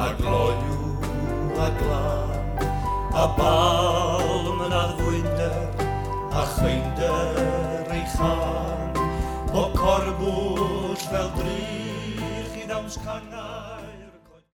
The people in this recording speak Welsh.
a gloiw a glân, a balm yn addwynder, a chwynder ei chan, o corbwll fel drych i ddawns canna.